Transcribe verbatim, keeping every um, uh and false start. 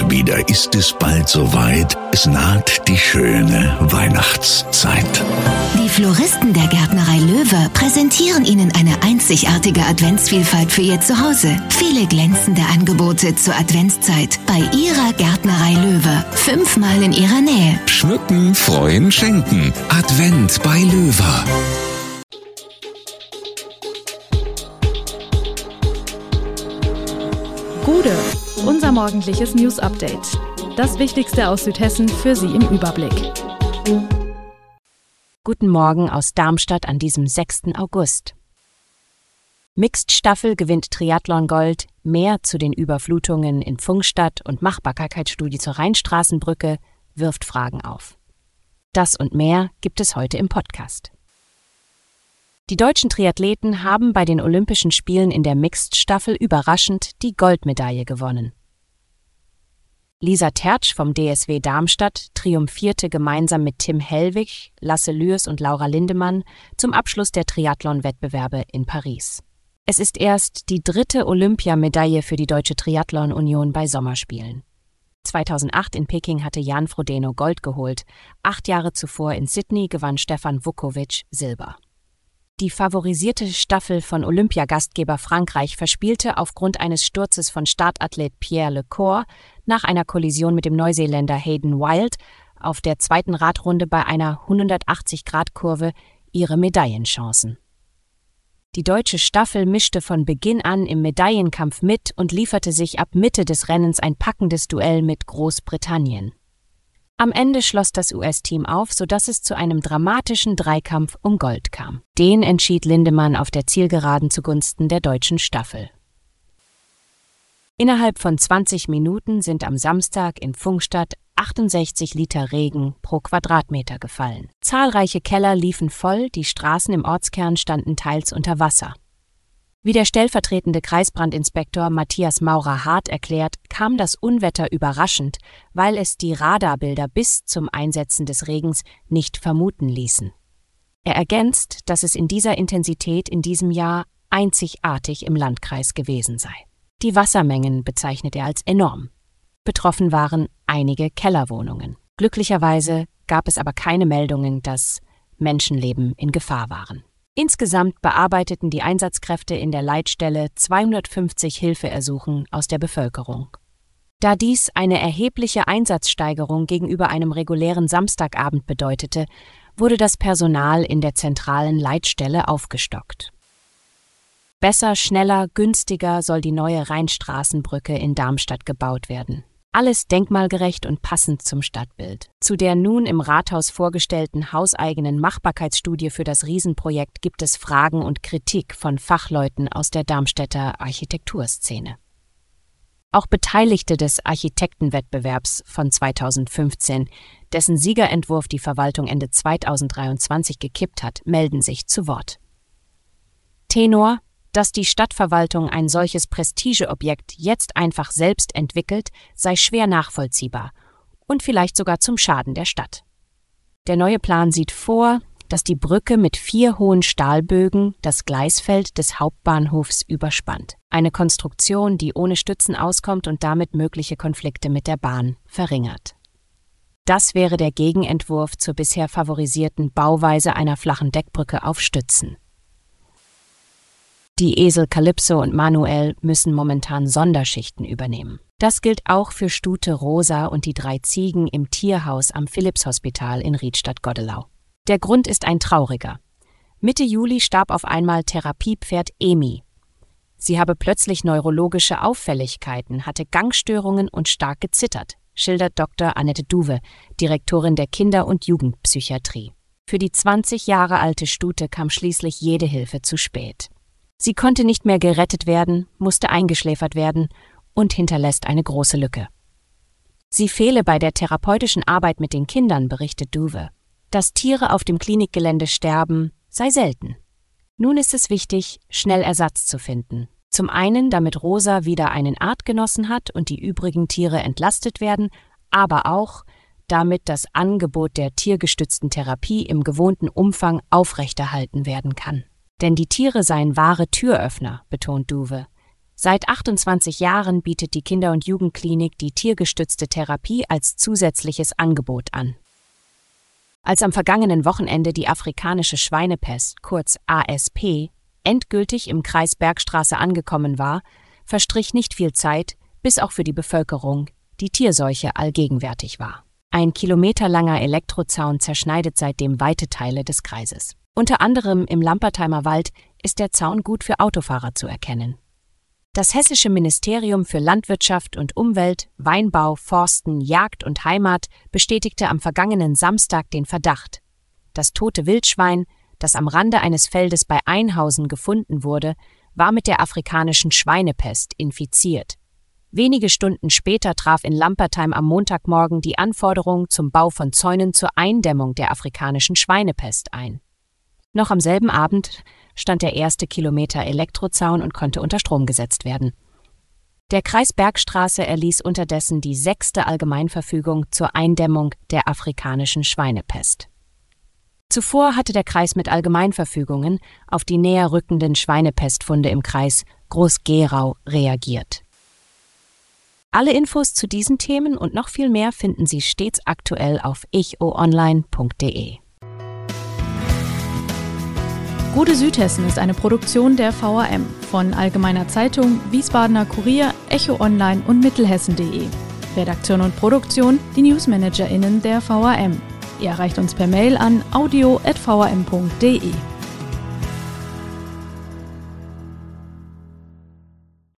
Und wieder ist es bald soweit. Es naht die schöne Weihnachtszeit. Die Floristen der Gärtnerei Löwe präsentieren Ihnen eine einzigartige Adventsvielfalt für Ihr Zuhause. Viele glänzende Angebote zur Adventszeit bei Ihrer Gärtnerei Löwe. Fünfmal in Ihrer Nähe. Schmücken, freuen, schenken. Advent bei Löwe. Gude, unser morgendliches News-Update. Das Wichtigste aus Südhessen für Sie im Überblick. Guten Morgen aus Darmstadt an diesem sechsten August. Mixed-Staffel gewinnt Triathlon Gold, mehr zu den Überflutungen in Pfungstadt und Machbarkeitsstudie zur Rheinstraßenbrücke wirft Fragen auf. Das und mehr gibt es heute im Podcast. Die deutschen Triathleten haben bei den Olympischen Spielen in der Mixed-Staffel überraschend die Goldmedaille gewonnen. Lisa Tertsch vom D S W Darmstadt triumphierte gemeinsam mit Tim Hellwig, Lasse Lührs und Laura Lindemann zum Abschluss der Triathlon-Wettbewerbe in Paris. Es ist erst die dritte Olympiamedaille für die Deutsche Triathlon-Union bei Sommerspielen. zweitausendacht in Peking hatte Jan Frodeno Gold geholt, acht Jahre zuvor in Sydney gewann Stefan Vukovic Silber. Die favorisierte Staffel von Olympiagastgeber Frankreich verspielte aufgrund eines Sturzes von Startathlet Pierre Lecor nach einer Kollision mit dem Neuseeländer Hayden Wild auf der zweiten Radrunde bei einer hundertachtzig-Grad-Kurve ihre Medaillenchancen. Die deutsche Staffel mischte von Beginn an im Medaillenkampf mit und lieferte sich ab Mitte des Rennens ein packendes Duell mit Großbritannien. Am Ende schloss das U S-Team auf, sodass es zu einem dramatischen Dreikampf um Gold kam. Den entschied Lindemann auf der Zielgeraden zugunsten der deutschen Staffel. Innerhalb von zwanzig Minuten sind am Samstag in Pfungstadt achtundsechzig Liter Regen pro Quadratmeter gefallen. Zahlreiche Keller liefen voll, die Straßen im Ortskern standen teils unter Wasser. Wie der stellvertretende Kreisbrandinspektor Matthias Maurer-Hart erklärt, kam das Unwetter überraschend, weil es die Radarbilder bis zum Einsetzen des Regens nicht vermuten ließen. Er ergänzt, dass es in dieser Intensität in diesem Jahr einzigartig im Landkreis gewesen sei. Die Wassermengen bezeichnet er als enorm. Betroffen waren einige Kellerwohnungen. Glücklicherweise gab es aber keine Meldungen, dass Menschenleben in Gefahr waren. Insgesamt bearbeiteten die Einsatzkräfte in der Leitstelle zweihundertfünfzig Hilfeersuchen aus der Bevölkerung. Da dies eine erhebliche Einsatzsteigerung gegenüber einem regulären Samstagabend bedeutete, wurde das Personal in der zentralen Leitstelle aufgestockt. Besser, schneller, günstiger soll die neue Rheinstraßenbrücke in Darmstadt gebaut werden. Alles denkmalgerecht und passend zum Stadtbild. Zu der nun im Rathaus vorgestellten hauseigenen Machbarkeitsstudie für das Riesenprojekt gibt es Fragen und Kritik von Fachleuten aus der Darmstädter Architekturszene. Auch Beteiligte des Architektenwettbewerbs von zweitausendfünfzehn, dessen Siegerentwurf die Verwaltung Ende zweitausenddreiundzwanzig gekippt hat, melden sich zu Wort. Tenor: Dass die Stadtverwaltung ein solches Prestigeobjekt jetzt einfach selbst entwickelt, sei schwer nachvollziehbar und vielleicht sogar zum Schaden der Stadt. Der neue Plan sieht vor, dass die Brücke mit vier hohen Stahlbögen das Gleisfeld des Hauptbahnhofs überspannt. Eine Konstruktion, die ohne Stützen auskommt und damit mögliche Konflikte mit der Bahn verringert. Das wäre der Gegenentwurf zur bisher favorisierten Bauweise einer flachen Deckbrücke auf Stützen. Die Esel Calypso und Manuel müssen momentan Sonderschichten übernehmen. Das gilt auch für Stute Rosa und die drei Ziegen im Tierhaus am Philippshospital in Riedstadt-Goddelau. Der Grund ist ein trauriger. Mitte Juli starb auf einmal Therapiepferd Emi. Sie habe plötzlich neurologische Auffälligkeiten, hatte Gangstörungen und stark gezittert, schildert Doktor Annette Duwe, Direktorin der Kinder- und Jugendpsychiatrie. Für die zwanzig Jahre alte Stute kam schließlich jede Hilfe zu spät. Sie konnte nicht mehr gerettet werden, musste eingeschläfert werden und hinterlässt eine große Lücke. Sie fehle bei der therapeutischen Arbeit mit den Kindern, berichtet Duwe. Dass Tiere auf dem Klinikgelände sterben, sei selten. Nun ist es wichtig, schnell Ersatz zu finden. Zum einen, damit Rosa wieder einen Artgenossen hat und die übrigen Tiere entlastet werden, aber auch, damit das Angebot der tiergestützten Therapie im gewohnten Umfang aufrechterhalten werden kann. Denn die Tiere seien wahre Türöffner, betont Duwe. Seit achtundzwanzig Jahren bietet die Kinder- und Jugendklinik die tiergestützte Therapie als zusätzliches Angebot an. Als am vergangenen Wochenende die afrikanische Schweinepest, kurz A S P, endgültig im Kreis Bergstraße angekommen war, verstrich nicht viel Zeit, bis auch für die Bevölkerung die Tierseuche allgegenwärtig war. Ein kilometerlanger Elektrozaun zerschneidet seitdem weite Teile des Kreises. Unter anderem im Lampertheimer Wald ist der Zaun gut für Autofahrer zu erkennen. Das Hessische Ministerium für Landwirtschaft und Umwelt, Weinbau, Forsten, Jagd und Heimat bestätigte am vergangenen Samstag den Verdacht. Das tote Wildschwein, das am Rande eines Feldes bei Einhausen gefunden wurde, war mit der afrikanischen Schweinepest infiziert. Wenige Stunden später traf in Lampertheim am Montagmorgen die Anforderung zum Bau von Zäunen zur Eindämmung der afrikanischen Schweinepest ein. Noch am selben Abend stand der erste Kilometer Elektrozaun und konnte unter Strom gesetzt werden. Der Kreis Bergstraße erließ unterdessen die sechste Allgemeinverfügung zur Eindämmung der afrikanischen Schweinepest. Zuvor hatte der Kreis mit Allgemeinverfügungen auf die näher rückenden Schweinepestfunde im Kreis Groß-Gerau reagiert. Alle Infos zu diesen Themen und noch viel mehr finden Sie stets aktuell auf echoonline punkt de. Gute Südhessen ist eine Produktion der V A M von Allgemeiner Zeitung, Wiesbadener Kurier, Echo Online und Mittelhessen punkt de. Redaktion und Produktion die NewsmanagerInnen der V A M. Ihr erreicht uns per Mail an audio at v a m punkt de.